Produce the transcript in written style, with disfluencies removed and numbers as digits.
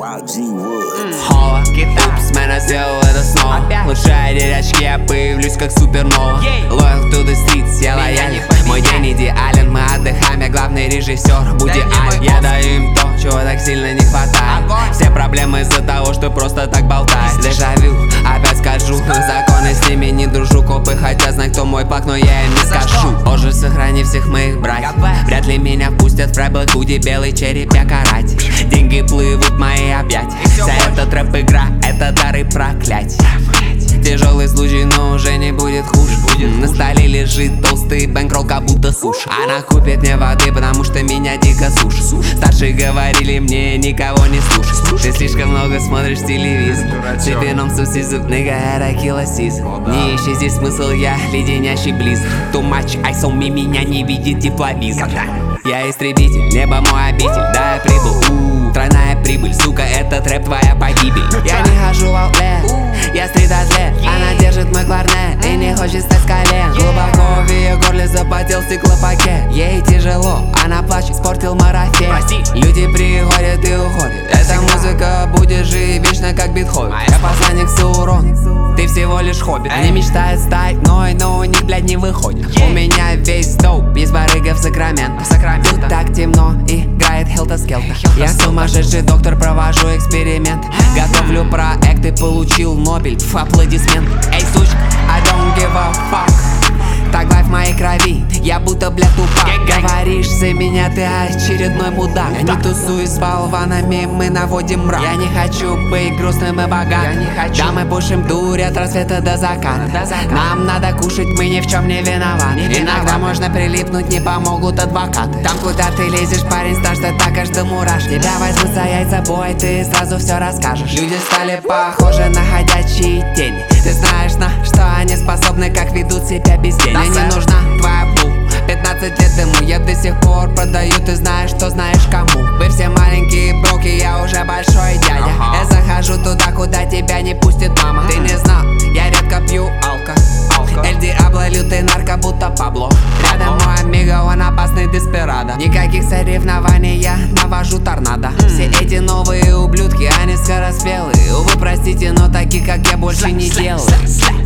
Холла, упс, man, я сделал это снова. Лучше одеть очки, я появлюсь как супернова. Loyal to the streets, я лоялен. Мой день идеален, мы отдыхаем, я главный режиссер Вуди Аллен. Я даю им то, чего так сильно не хватает. Все проблемы из-за того, что просто так болтаешь. Дежавю, опять скажу, законы с ними не дружу. Копы хотят знать, кто мой пак, но я им не скажу. Боже, сохрани всех моих братьев. Вряд ли меня пустят в рэп худи, белый череп, я каратель. Деньги плывут в мои объятия. Вся эта трэп-игра, это дары проклятий. Тяжелый случай, но уже не будет хуже. На столе лежит толстый бэнкролл, как будто суши. Она купит мне воды, потому что меня дико сушит. Старшие говорили мне, никого не слушай. Ты слишком много смотришь телевизор. Цепеном сусизов, nigga, это кило сизон. Не ищи здесь смысл, я леденящий близок. Too much ice on me, меня не видит тепловизор. Я истребитель, небо мой обитель, да я прибыл. Тройная прибыль, сука, это трэп, твоя погибель. Я не хожу в аутлет, я стрит-атлет. Она держит мой кларнет и не хочет стать с колен. Глубоко в ее горле запотел стеклопакет. Ей тяжело, она плачет, спортил марафет. Люди приходят и уходят. Эта музыка будет жить вечно, как Бетховен. Я посланник Саурон, ты всего лишь хоббит. Они мечтают стать мной, но у них, блядь, не выходит. У меня весь доуп, есть барыга в Сакраменто. Тут так темно, играет Хелта-Скелта. Я сумасшедший доктор, провожу эксперимент. Готовлю проект и получил Нобель. Аплодисмент. Эй, сучка, I don't give a fuck. Так лайф в моей крови, я будто, блядь, тупак. Говоришь за меня, ты очередной мудак. Я не тусуюсь с болванами, мы наводим мрак. Я не хочу быть грустным и богатым. Да, мы пушим дурь от рассвета до заката. Нам надо кушать, мы ни в чем не виноваты. Иногда можно прилипнуть, не помогут адвокаты. Там, куда ты лезешь, парень, стаж, ты так аж до мураш. Тебя возьмут за яйца бой, ты сразу все расскажешь. Люди стали похожи на ходячие тени. Ты знаешь, на что они способны, как ведут себя без денег. Мне не нужна твоя бу, 15 лет ему я до сих пор продаю. Ты знаешь, что знаешь кому. Вы все маленькие броки, я уже большой дядя. Я захожу туда, куда тебя не пустит мама. Ты не знал, я редко пью алко. Эль Диабло, лютый нарко, будто Пабло. Рядом мой амиго, он опасный деспирадо. Никаких соревнований, я навожу торнадо. Все эти новые ублюдки, они скороспелые. Увы, простите, но таких, как я, больше не делаю.